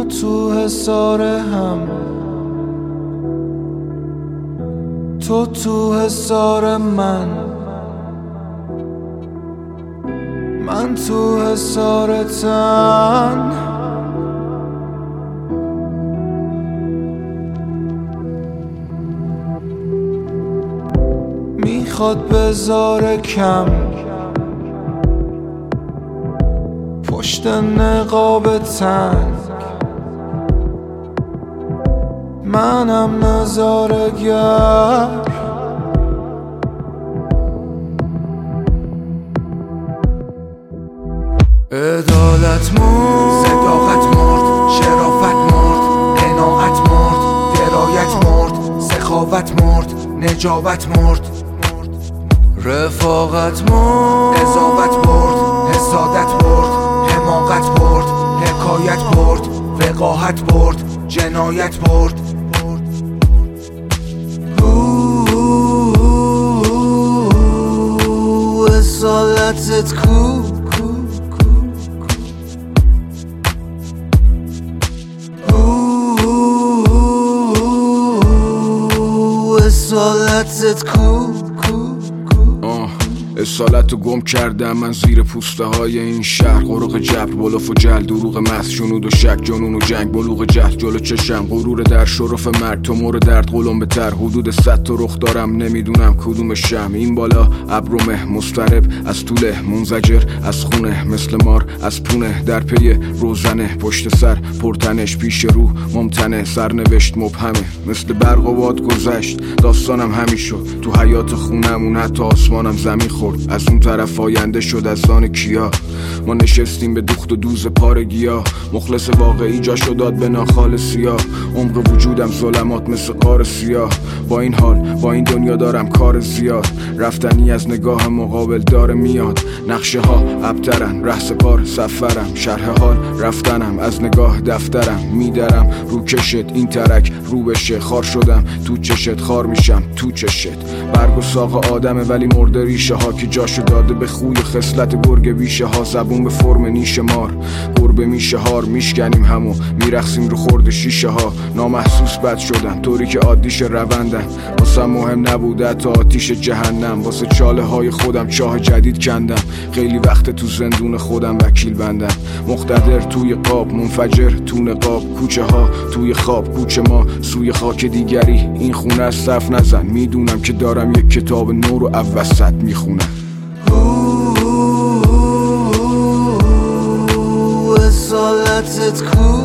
تو حصار هم، تو حصار من تو حصار تن. میخواد بذاره کم پشت نقاب تنگ، منم نظاره‌گر. عدالت مرد، صداقت مرد، شرافت مرد، قناعت مرد، درایت مرد، سخاوت مرد، نجابت مرد، رفاقت مرد، قضاوت برد، حسادت برد، حماقت برد، حکایت برد، وقاحت برد، جنایت برد. اصالتت کو، اصالتت کو. اصالتو گم کردم من زیر پوسته های این شهر. غرق جبر، بلوف و جل، دروغ محض، جنود و شک، جنون و جنگ، بلوغ جهل جلو چشم، غرور در شرف مرگ، تو مور درد قلم به تر، حدود 100 تا رخ دارم نمیدونم کدوم شم. این بالا ابر و مه مضطرب، از طوله منزجر، از خونه مثل مار، از پونه در پی روزنه، پشت سر پرتنش، پیش رو ممتنه، سرنوشت مبهمه، مثل برق و باد گذشت داستانم همین شد. تو حیات خونمون حتی آسمانم زمین خورد، از اون طرف آینده شد از دان کیا. ما نشستیم به دوخت و دوز پارگیا، مخلص واقعی جاشو داد به ناخال سیاه. عمق وجودم ظلمات مثل غار سیاه، با این حال با این دنیا دارم کار زیاد. رفتنی از نگاه مقابل داره میاد، نقشه ها ابترن، ره سپار سفرم، شرح حال رفتنم، از نگاه دفترم میدرم. رو کشت این ترک رو بشه، خار شدم تو چشت، خار میشم تو چشت. برگ و ساق آدمه ولی مرده ریشه ها که جاشو داده به خوی خصلت گرگ بیشه ها. زبون به فرم نیش مار، گربه میشه هار، میشکنیم همو میرخسیم رو خورد شیشه ها. نامحسوس بد شدن طوری که عادیش روندن، واسه مهم نبوده تا آتیش جهنم. واسه چاله های خودم چاه جدید کندم، خیلی وقت تو زندون خودم وکیل بندم. مقتدر توی قاب، منفجر تو نقاب، کوچه ها توی خواب، کوچه ما سوی خاک دیگری. این خونه از صف نزن، میدونم که دارم یک کتاب نو رو وسط میخونم. اصالتت کو،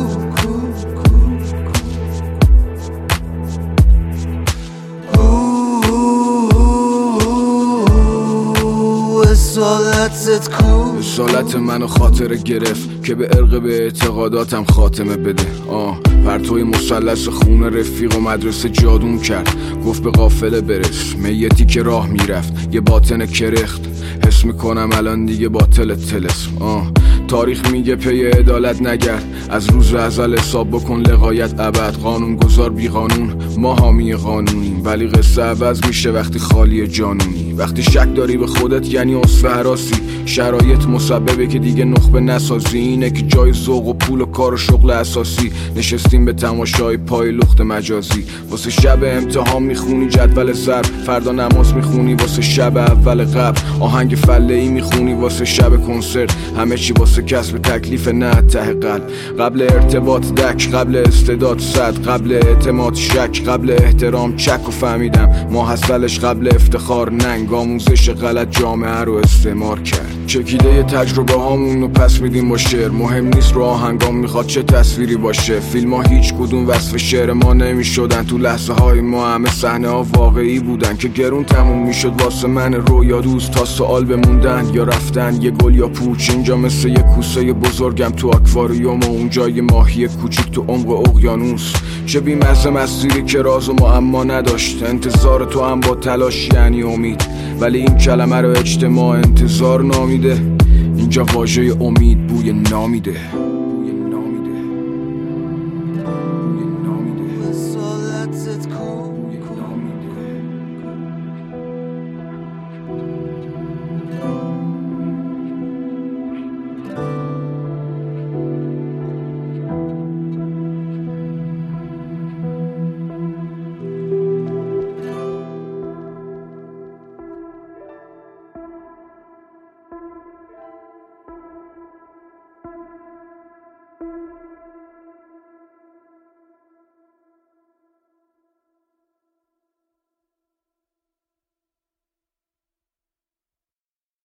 اصالتت کو. اصالت منو خاطره گرفت که به عرق به اعتقاداتم خاتمه بده. پرتوی مثلث خون رفیق و مدرسه جادون کرد، گفت به قافله برس، میتی که راه میرفت یه باطن کرخت. حس میکنم الان دیگه باطل تلسم. تاریخ میگه پی عدالت نگرد، از روز ازل حساب بکن لغایت ابد. قانون گذار بی قانون، ما حامی قانونیم، ولی قصه عوض میشه وقتی خالی جانونی. وقتی شک داری به خودت یعنی اصفه حراسی، شرایط مسببه که دیگه نخبه نسازی. اینه که جای ذوق و پول و کار و شغل اساسی نشستیم به تماشای پای لخت مجازی. واسه شب امتحان میخونی جدول ضرب، فردا نماز میخونی واسه شب اول قبل، آهنگ فله‌ای میخونی واسه شب کنسرت، همه چی واسه کسب تکلیف نه ته قلب. قبل ارتباط دک، قبل استعداد صد، قبل اعتماد شک، قبل احترام چک و فهمیدم ماحصلش قبل افتخار ننگ. آموزش غلط جامعه رو استعمار کرد. چکیده تجربه هامون رو پس میدیم با شعر، مهم نیست رو آهنگام میخواد چه تصویری باشه. فیلم ها هیچ کدوم وصف شعر ما نمیشدن، تو لحظه های ما همه صحنه ها واقعی بودن که گرون تموم میشد واسه من رویا دوست. تا سوال بموندن یا رفتن، یه گل یا پوچ، اینجا مثل یه کوسه بزرگم تو آکواریوم و اونجا یه ماهی کوچیک تو عمق اقیانوس. چه بی‌مزه مسیری که راز و معما نداشت، انتظار تو هم با تلاش یعنی امید، ولی این کلمه رو اجتماع انتظار نامیده. اینجا واژه امید بوی نامیده.